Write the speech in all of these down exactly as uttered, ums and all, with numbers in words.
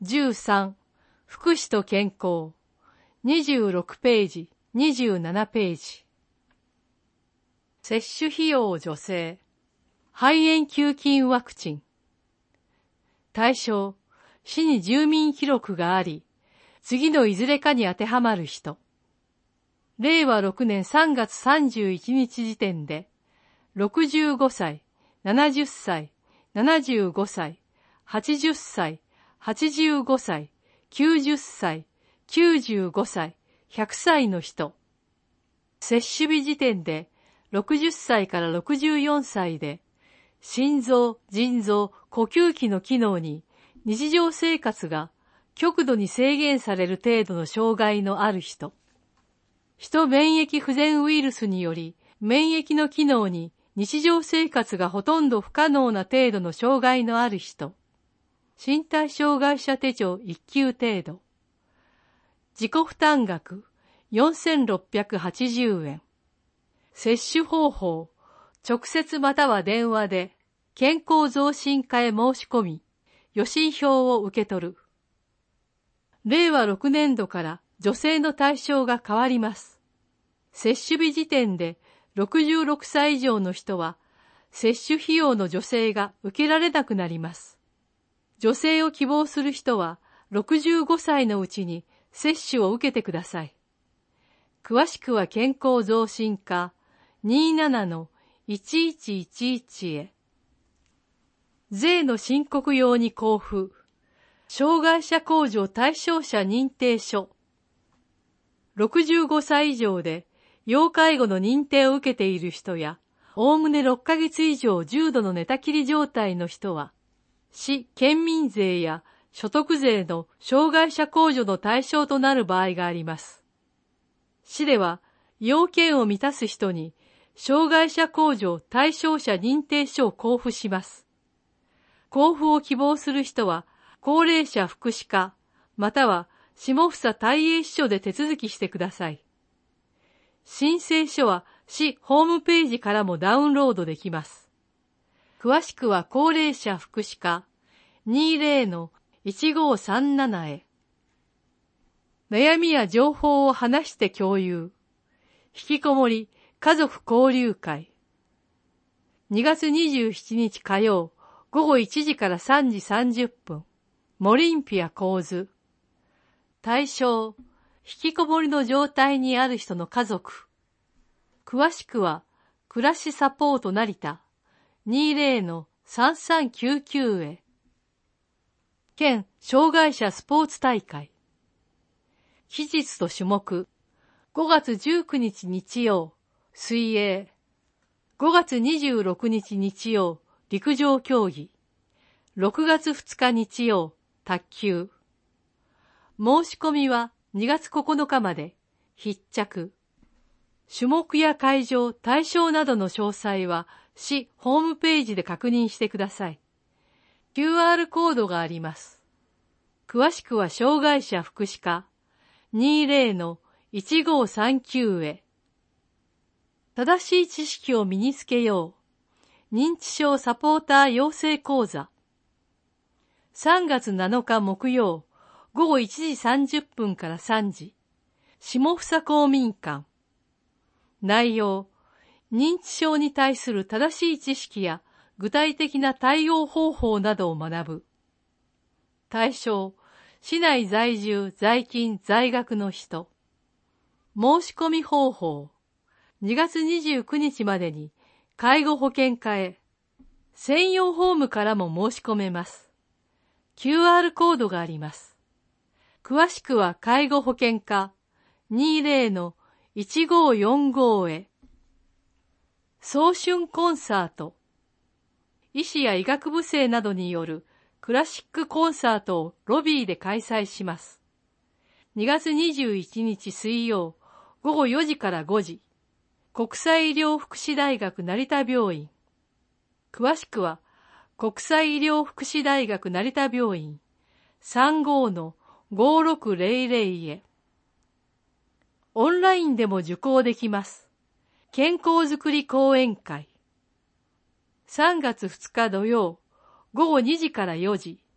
じゅうさん、福祉と健康。にじゅうろくページ、にじゅうななページ。接種費用助成。肺炎球菌ワクチン。対象、市に住民記録があり、次のいずれかに当てはまる人。れいわろくねんさんがつさんじゅういちにち時点で、ろくじゅうごさい、ななじゅっさい、ななじゅうごさい、はちじゅっさい、はちじゅうごさい、きゅうじゅっさい、きゅうじゅうごさい、ひゃくさいの人。接種日時点でろくじゅっさいからろくじゅうよんさいで、心臓、腎臓、呼吸器の機能に日常生活が極度に制限される程度の障害のある人。人免疫不全ウイルスにより免疫の機能に日常生活がほとんど不可能な程度の障害のある人。身体障害者手帳いっきゅう程度。自己負担額よんせんろっぴゃくはちじゅうえん。接種方法、直接または電話で健康増進課へ申し込み、予診票を受け取る。れいわろくねんどから助成の対象が変わります。接種日時点でろくじゅうろくさい以上の人は、接種費用の助成が受けられなくなります。助成を希望する人は、ろくじゅうごさいのうちに接種を受けてください。詳しくは健康増進課 にじゅうななのいちいちいちいち へ。税の申告用に交付。障害者控除対象者認定書。ろくじゅうごさい以上で要介護の認定を受けている人や、おおむねろっかげつ以上重度の寝たきり状態の人は、市、県民税や所得税の障害者控除の対象となる場合があります。市では、要件を満たす人に、障害者控除対象者認定書を交付します。交付を希望する人は、高齢者福祉課、または下総大栄支所で手続きしてください。申請書は市ホームページからもダウンロードできます。詳しくは高齢者福祉課 にじゅうのいちごさんなな へ。悩みや情報を話して共有。引きこもり家族交流会。にがつにじゅうしちにち火曜ごごいちじからさんじさんじゅっぷん。モリンピア構図。対象、引きこもりの状態にある人の家族。詳しくは、暮らしサポート成田 にじゅうのさんさんきゅうきゅう へ。県障害者スポーツ大会。期日と種目。ごがつじゅうくにち日曜、水泳。ごがつにじゅうろくにち日曜、陸上競技。ろくがつふつか日曜、卓球。申し込みはにがつここのかまで。必着。種目や会場、対象などの詳細は市ホームページで確認してください。キューアール コードがあります。詳しくは障害者福祉課 にじゅうのいちごさんきゅう へ。正しい知識を身につけよう。認知症サポーター養成講座。さんがつなのか木曜、ごごいちじさんじゅっぷんからさんじ。下総公民館。内容、認知症に対する正しい知識や具体的な対応方法などを学ぶ。対象、市内在住、在勤、在学の人。申し込み方法、にがつにじゅうくにちまでに介護保険課へ、専用ホームからも申し込めます。キューアール コードがあります。詳しくは介護保険課 にじゅうのいちごよんご へ。早春コンサート。医師や医学部生などによるクラシックコンサートをロビーで開催します。にがつにじゅういちにち水曜ごごよじからごじ。国際医療福祉大学成田病院。詳しくは国際医療福祉大学成田病院 さんごのごろくぜろぜろ へ。オンラインでも受講できます。健康づくり講演会。さんがつふつか土曜、ごごにじからよじ。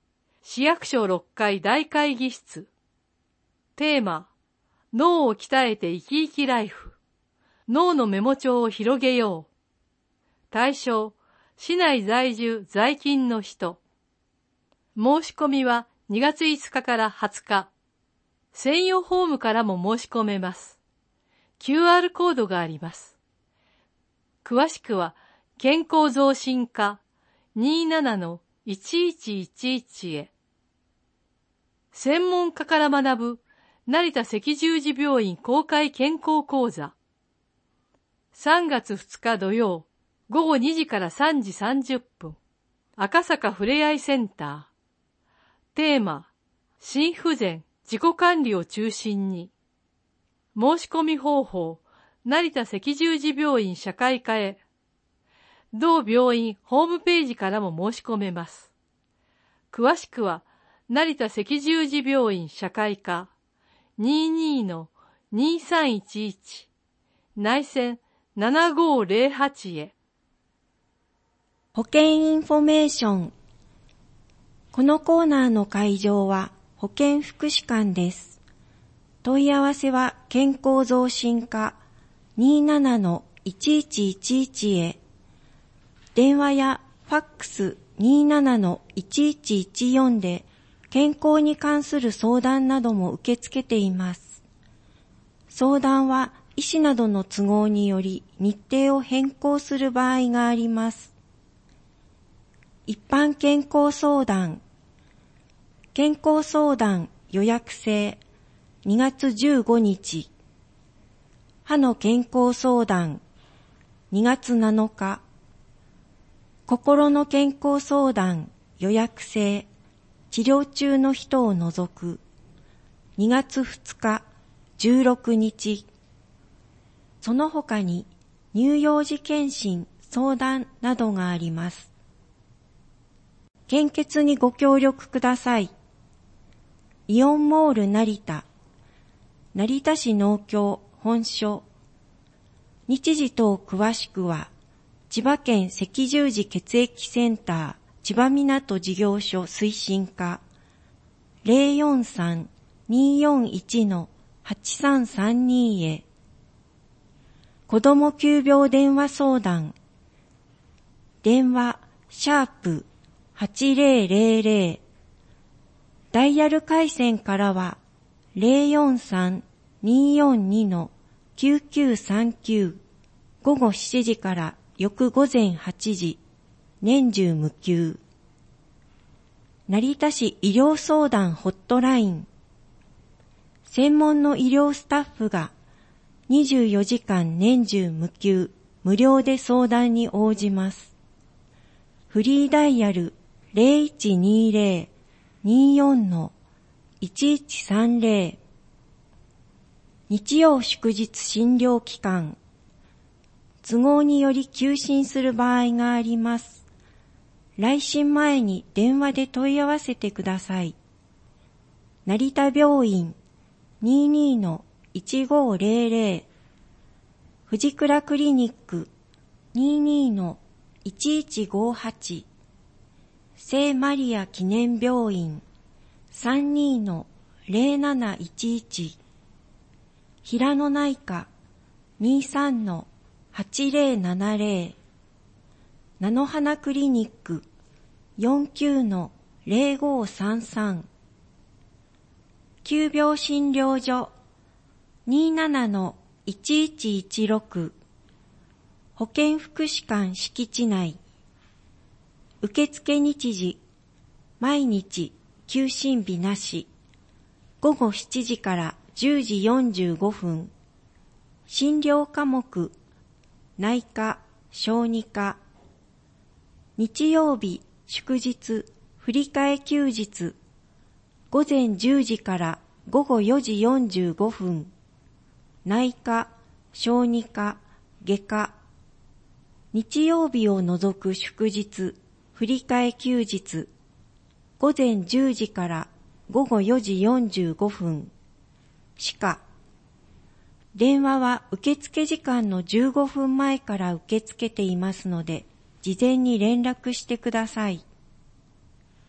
市役所ろっかい大会議室。テーマ、脳を鍛えて生き生きライフ。脳のメモ帳を広げよう。対象、市内在住在勤の人。申し込みはにがついつかからはつか。専用フォームからも申し込めます。キューアール コードがあります。詳しくは、健康増進課 にじゅうななのいちいちいちいち へ。専門家から学ぶ成田赤十字病院公開健康講座。さんがつふつか土曜、ごごにじからさんじさんじゅっぷん。赤坂ふれあいセンター。テーマ、心不全、自己管理を中心に。申し込み方法、成田赤十字病院社会科へ。同病院ホームページからも申し込めます。詳しくは、成田赤十字病院社会科 にじゅうにのにさんいちいち 内線ななごぜろはちへ。 保健インフォメーション。このコーナーの会場は保健福祉館です。問い合わせは健康増進課 にじゅうななのいちいちいちいち へ。電話やファックス にじゅうななのいちいちいちよん で健康に関する相談なども受け付けています。相談は医師などの都合により日程を変更する場合があります。一般健康相談。健康相談予約制にがつじゅうごにち。歯の健康相談にがつなのか。心の健康相談予約制治療中の人を除くにがつふつかじゅうろくにち。その他に乳幼児健診相談などがあります。献血にご協力ください。イオンモール成田、成田市農協本所。日時等詳しくは、千葉県赤十字血液センター千葉港事業所推進課 ゼロよんさん にーよんいち のはちさんさんに へ。子ども急病電話相談。電話シャープはちぜろぜろぜろ。ダイヤル回線からは ゼロよんさん にーよんに のきゅうきゅうさんきゅう。午後しちじから翌午前はちじ。年中無休。成田市医療相談ホットライン。専門の医療スタッフがにじゅうよじかん年中無休、無料で相談に応じます。フリーダイヤル ゼロいちにぜろ にーよん のいちいちさんぜろ。日曜祝日診療期間。都合により休診する場合があります。来診前に電話で問い合わせてください。成田病院 にじゅうにのいちごぜろぜろ。藤倉クリニック にじゅうにのいちいちごはち。聖マリア記念病院 さんじゅうにのぜろなないちいち。平野内科 にじゅうさんのはちぜろななぜろ。菜の花クリニック よんきゅうのぜろごさんさん。急病診療所 にじゅうななのいちいちいちろく。保健福祉館敷地内。受付日時、毎日休診日なし。ごごしちじからじゅうじよんじゅうごふん。診療科目、内科、小児科。日曜日、祝日、振り替え休日。午前じゅうじからごごよじよんじゅうごふん。内科、小児科、外科。日曜日を除く祝日、振り替え休日。午前じゅうじからごごよじよんじゅうごふん。歯科。電話は受付時間のじゅうごふんまえから受け付けていますので、事前に連絡してください。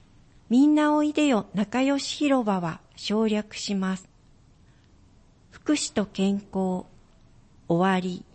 みんなおいでよ仲良し広場は省略します。福祉と健康、終わり。